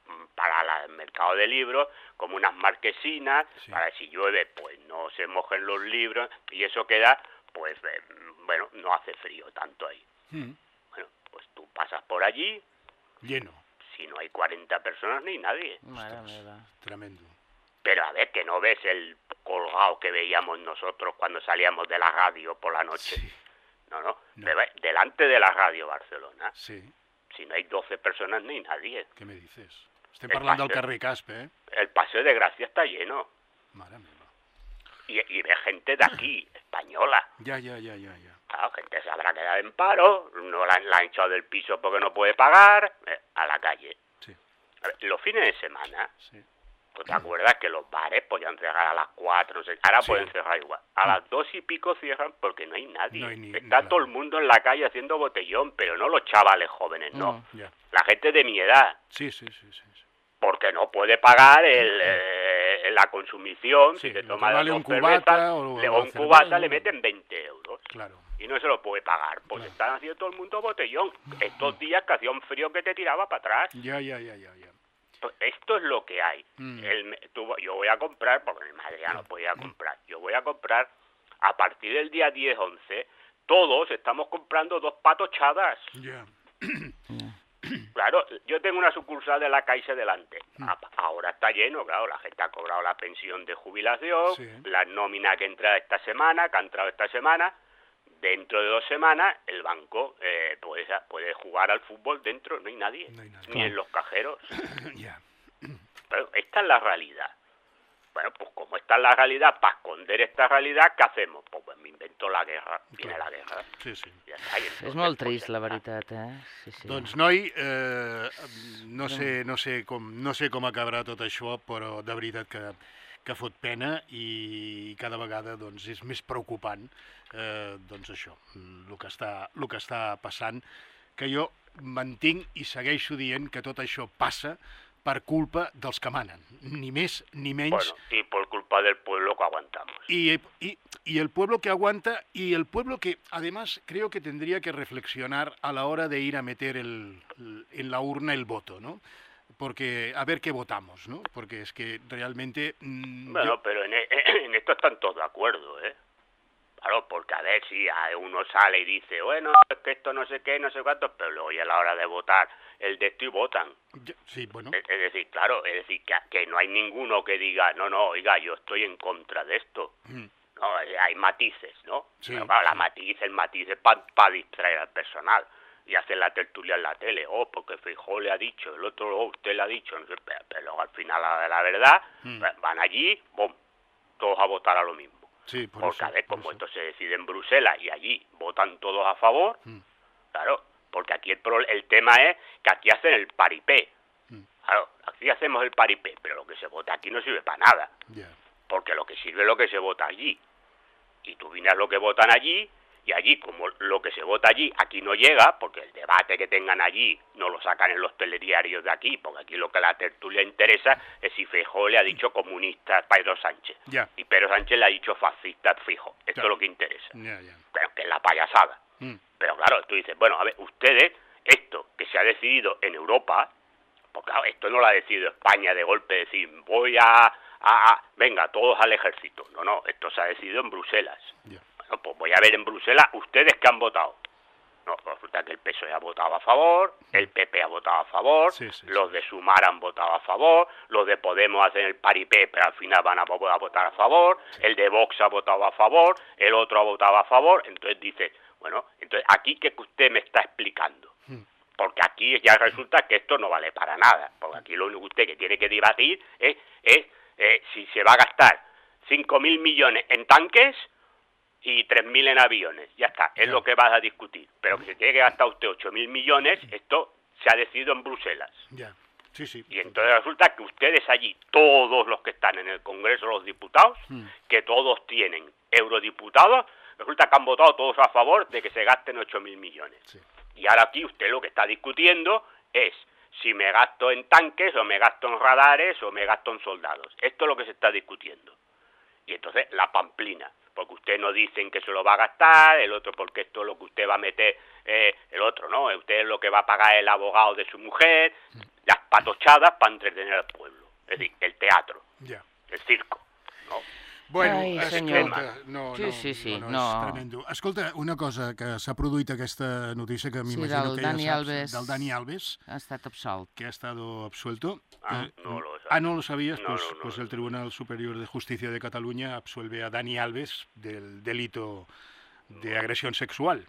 para el mercado de libros, como unas marquesinas, para si llueve, pues no se mojen los libros, y eso queda, pues, bueno, no hace frío tanto ahí. Bueno, pues tú pasas por allí... Lleno. Si no hay 40 personas ni nadie. Tremendo. Pero a ver, que no ves el colgado que veíamos nosotros cuando salíamos de la radio por la noche. Sí. No. Pero delante de la radio Barcelona. Sí. Si no hay 12 personas ni nadie. ¿Qué me dices? Estem parlant del carrer Caspe, ¿eh? El Paseo de Gracia está lleno. Mare meva. Y ve gente de aquí, española. Ya. Claro, gente se habrá quedado en paro, no la han echado del piso porque no puede pagar, a la calle. Sí. A ver, los fines de semana, ¿tú te acuerdas que los bares podían cerrar a las 4? Ahora pueden cerrar igual. A las 2 y pico cierran porque no hay nadie. Está todo el mundo en la calle haciendo botellón, pero no los chavales jóvenes, no. La gente de mi edad. Sí. Porque no puede pagar la consumición. Si te toma un cubata un cubata le meten 20 euros. Claro. Y no se lo puede pagar. Pues están haciendo todo el mundo botellón. Estos días que hacía un frío que te tiraba para atrás. Ya. Pues esto es lo que hay. Yo voy a comprar, porque mi madre ya no podía comprar. Yo voy a comprar, a partir del día 10-11, todos estamos comprando 2 patochadas. Ya. Claro, yo tengo una sucursal de la Caixa delante. Ahora está lleno, claro, la gente ha cobrado la pensión de jubilación, la nómina que entra esta semana, que ha entrado esta semana. Dentro de 2 semanas el banco puede jugar al fútbol dentro, no hay nadie. Ni en los cajeros. Pero esta es la realidad. Bueno, pues como esta es la realidad, para esconder esta realidad, ¿qué hacemos? Pues me invento la guerra, viene la guerra. Sí. Ja està, és molt trist, la veritat, Sí. Doncs, noi, no sé com acabarà tot això, però de veritat que fot pena i cada vegada doncs, és més preocupant doncs això, el que està passant, que jo mantinc i segueixo dient que tot això passa per culpa dels que manen, ni més ni menys. Bueno, y por culpa del pueblo que aguantamos. Y el pueblo que aguanta, y el pueblo que además creo que tendría que reflexionar a la hora de ir a meter en la urna el voto, ¿no? Porque a ver qué votamos, ¿no? Porque es que realmente... Bueno, pero en esto están todos de acuerdo, ¿eh? Claro, porque a ver si uno sale y dice, bueno, es que esto no sé qué, no sé cuánto, pero luego ya a la hora de votar el de esto y votan. Sí, bueno. Es decir, claro, que no hay ninguno que diga, no, oiga, yo estoy en contra de esto. No, hay matices, ¿no? Sí, pero claro, el matiz es para distraer al personal y hacer la tertulia en la tele. Porque Feijóo le ha dicho, el otro, usted le ha dicho, no sé, pero luego al final de la verdad van allí, ¡bum!, todos a votar a lo mismo. Sí, porque a ver, como esto se decide en Bruselas y allí votan todos a favor, claro, porque aquí el tema es que aquí hacen el paripé. Claro, aquí hacemos el paripé, pero lo que se vota aquí no sirve para nada. Porque lo que sirve es lo que se vota allí. Y tú vienes lo que votan allí, y allí, como lo que se vota allí, aquí no llega, porque el debate que tengan allí no lo sacan en los telediarios de aquí, porque aquí lo que a la tertulia interesa es si Feijóo le ha dicho comunista a Pedro Sánchez. Y Pedro Sánchez le ha dicho fascista fijo. Esto es lo que interesa. Pero que es la payasada. Pero claro, tú dices, bueno, a ver, ustedes, esto que se ha decidido en Europa, porque claro, esto no lo ha decidido España de golpe, decir, voy venga, todos al ejército. No, esto se ha decidido en Bruselas. Bueno, pues voy a ver en Bruselas ustedes que han votado. No, resulta que el PSOE ha votado a favor, el PP ha votado a favor, los de Sumar han votado a favor, los de Podemos hacen el paripé, pero al final van a votar a favor, el de Vox ha votado a favor, el otro ha votado a favor. Entonces dice, bueno, entonces aquí que usted me está explicando. Porque aquí ya resulta que esto no vale para nada, porque aquí lo único que usted que tiene que debatir es si se va a gastar 5.000 millones en tanques y 3.000 en aviones. Ya está, es lo que vas a discutir. Pero que se tiene que gastar usted 8.000 millones, esto se ha decidido en Bruselas. Sí. Y entonces resulta que ustedes allí, todos los que están en el Congreso, los diputados, que todos tienen eurodiputados, resulta que han votado todos a favor de que se gasten 8.000 millones. Y ahora aquí usted lo que está discutiendo es si me gasto en tanques, o me gasto en radares, o me gasto en soldados. Esto es lo que se está discutiendo. Y entonces la pamplina, porque usted no dicen que se lo va a gastar, el otro porque esto es lo que usted va a meter, el otro no, usted es lo que va a pagar el abogado de su mujer. las patochadas para entretener al pueblo. Es decir, el teatro, el circo, ¿no? Bueno, Ai, escolta, sí, és tremendo. Escolta, una cosa, que s'ha produït aquesta notícia que m'imagino que ja saps, del Dani Alves. Ha estat absolt. Que ha estado absuelto. No lo sabía. ¿No lo sabías? Pues el Tribunal Superior de Justicia de Cataluña absuelve a Dani Alves del delito de agresión sexual.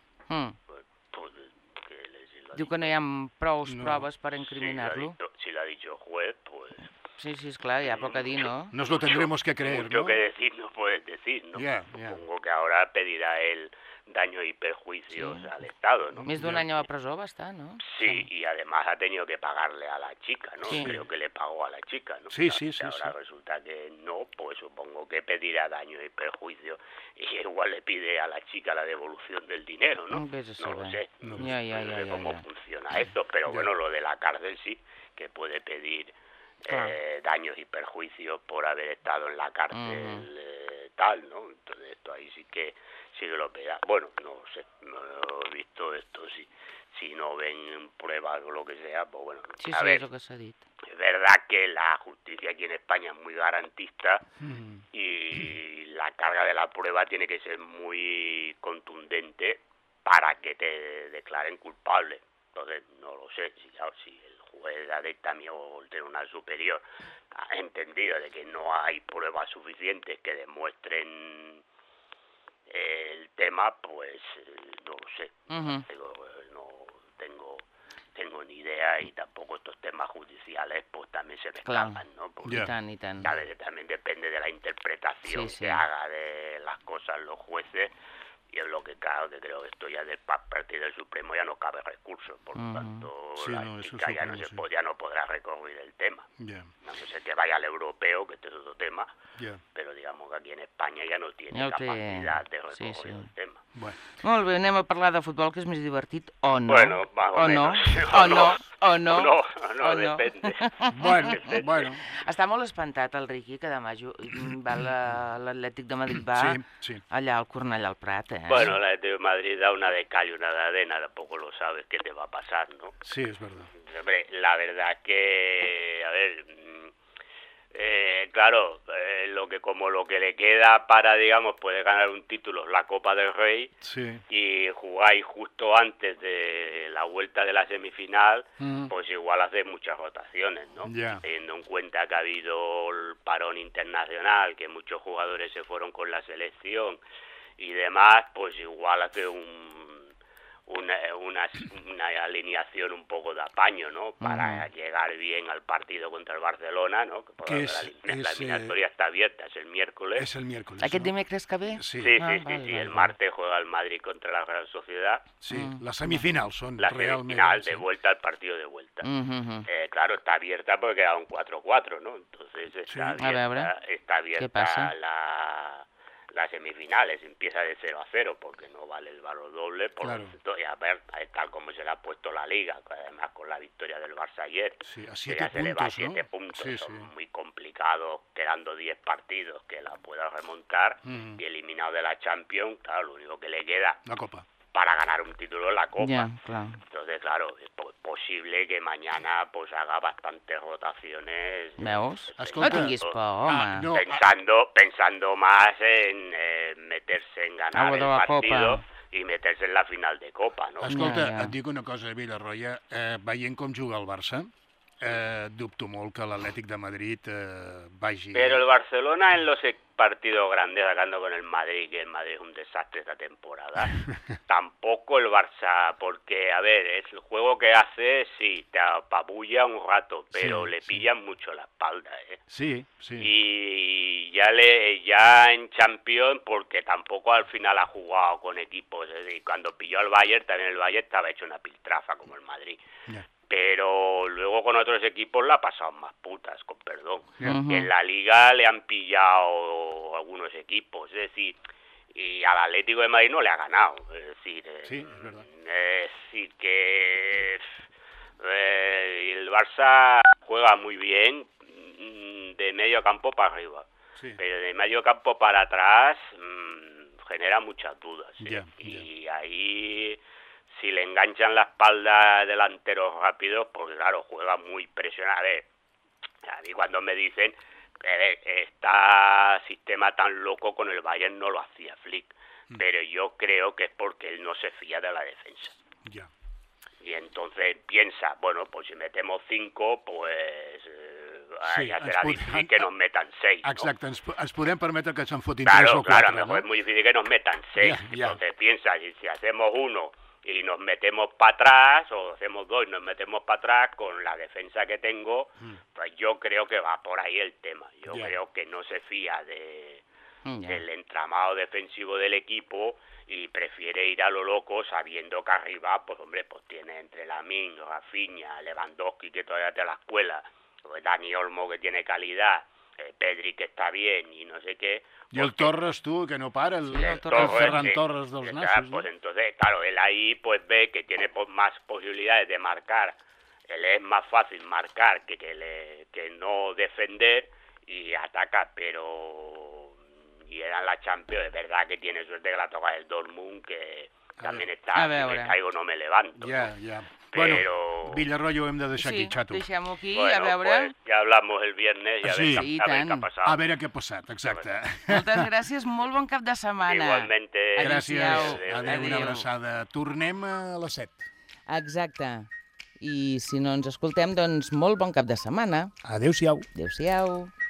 Diu que no hi ha prou proves per incriminar-lo. Si lo ha dicho el juez, pues... Sí, esclar, ya poco a dir, ¿no? Nos lo tendremos que creer, mucho ¿no? que decir no puedes decir, ¿no? Supongo que ahora pedirá él daños y perjuicios al Estado, ¿no? Més d'un any a la presó va estar, ¿no? Sí, y además ha tenido que pagarle a la chica, ¿no? Sí. Creo que le pagó a la chica, ¿no? Sí. Ahora resulta que no, pues supongo que pedirá daños y perjuicios y igual le pide a la chica la devolución del dinero, ¿no? No lo sé. No sé cómo funciona esto, pero bueno, lo de la cárcel sí, que puede pedir daños y perjuicios por haber estado en la cárcel tal, ¿no? Entonces esto ahí sí que lo verá. Bueno, no sé, no he visto esto, si no ven pruebas o lo que sea, pues bueno. Sí, a ver, es lo que se ha dicho. Es verdad que la justicia aquí en España es muy garantista y la carga de la prueba tiene que ser muy contundente para que te declaren culpable. Entonces, no lo sé, si el juez de dictamen o el Tribunal Superior ha entendido de que no hay pruebas suficientes que demuestren el tema, pues no lo sé. No tengo ni idea, y tampoco estos temas judiciales pues también se me escapan, ¿no? Porque a veces también depende de la interpretación que haga de las cosas los jueces. Y es lo que claro, que creo que esto ya a partir del Supremo ya no cabe recurso, por lo tanto la chica ya no podrá recorrer el tema. No sé que vaya al europeo, que este es otro tema, pero digamos que aquí en España ya no tiene capacidad de recorrer el tema. Molt bé, anem a parlar de futbol, que és més divertit, o no? Bueno, no, depende. Bueno. Està molt espantat el Riqui, que demà va l'Atlètic de Madrid, va allà al Cornellà al Prat, Bueno, el Atlético de Madrid da una de cal y una de arena, tampoco lo sabes qué te va a pasar, ¿no? Sí, es verdad. Hombre, la verdad que, a ver, claro, lo que le queda para, digamos, poder ganar un título, la Copa del Rey, y jugáis justo antes de la vuelta de la semifinal, pues igual hace muchas rotaciones, ¿no? Teniendo en cuenta que ha habido el parón internacional, que muchos jugadores se fueron con la selección y demás, pues igual hace una alineación un poco de apaño, ¿no? Para llegar bien al partido contra el Barcelona, ¿no? Que la eliminatoria está abierta, es el miércoles. Es el miércoles. ¿Aquest dimecres que ve? Sí. El martes juega el Madrid contra la Real Sociedad. Sí, la semifinal son la semifinal de vuelta al partido de vuelta. Claro, está abierta porque queda un 4-4, ¿no? Entonces está abierta las semifinales, empieza de 0-0 porque no vale el valor doble, y a ver, tal como se le ha puesto la Liga, además con la victoria del Barça ayer, a 7 puntos, se le va a 7 puntos, son muy complicados, quedando 10 partidos que la pueda remontar, y eliminado de la Champions, claro, lo único que le queda la Copa para ganar un título en la Copa. Claro. Entonces, claro, es posible que mañana pues haga bastantes rotaciones. Veus? No tinguis por, home. Pensando más en meterse en ganar el partido i meterse en la final de Copa, no? Escolta, et dic una cosa, Villarroya, veient com juga el Barça, dubto molt que l'Atlètic de Madrid vagi... Pero el Barcelona en los partidos grandes, sacando con el Madrid, que el Madrid es un desastre esta temporada, tampoco el Barça, porque, a ver, es el juego que hace, sí, te apabulla un rato, pero le pillan mucho la espalda, Sí. Y ya en Champions, porque tampoco al final ha jugado con equipos, es decir, cuando pilló al Bayern, también el Bayern estaba hecho una piltrafa, como el Madrid. Pero luego con otros equipos la ha pasado más putas, con perdón. En la Liga le han pillado algunos equipos, es decir, y al Atlético de Madrid no le ha ganado. Es decir, es verdad. Es decir que el Barça juega muy bien de medio campo para arriba, pero de medio campo para atrás genera muchas dudas. Y ahí si le enganchan la espalda delanteros rápidos, porque claro, juega muy presionado. A mí cuando me dicen este sistema tan loco con el Bayern no lo hacía Flick, pero yo creo que es porque él no se fía de la defensa. Ya. Y entonces piensa, bueno, pues si metemos 5, pues ja serà difícil que nos metan 6, ¿no? Exacte, ens podem permetre que se'n fotin 3 o 4. Claro, mejor es muy difícil que nos metan 6. Ya. Entonces piensa, si hacemos 1 y nos metemos para atrás, o hacemos 2 y nos metemos para atrás, con la defensa que tengo, pues yo creo que va por ahí el tema. Yo creo que no se fía del entramado defensivo del equipo y prefiere ir a lo loco sabiendo que arriba, pues hombre, pues tiene entre Lamine, Rafinha, Lewandowski, que todavía te la escuela, pues Dani Olmo, que tiene calidad, Pedri, que está bien y no sé qué. I el Torres, tu, que no para, el Ferran Torres dels nassos. Pues entonces, claro, él ahí pues ve que tiene más posibilidades de marcar, le es más fácil marcar que no defender y ataca, pero y era la Champions, es verdad que tiene suerte que la toca el Dortmund, que también está, si me caigo no me levanto. Ja. Bueno, Villarroya ho hem de deixar aquí, xato. Sí, deixem-ho aquí, bueno, a veure... Pues ja hablamos el viernes i a veure què ha passat. A veure què ha passat, exacte. Moltes gràcies, molt bon cap de setmana. Igualmente. Gràcies, adéu, una abraçada. Tornem a les 7. Exacte. I si no ens escoltem, doncs molt bon cap de setmana. Adéu-siau. Adéu-siau.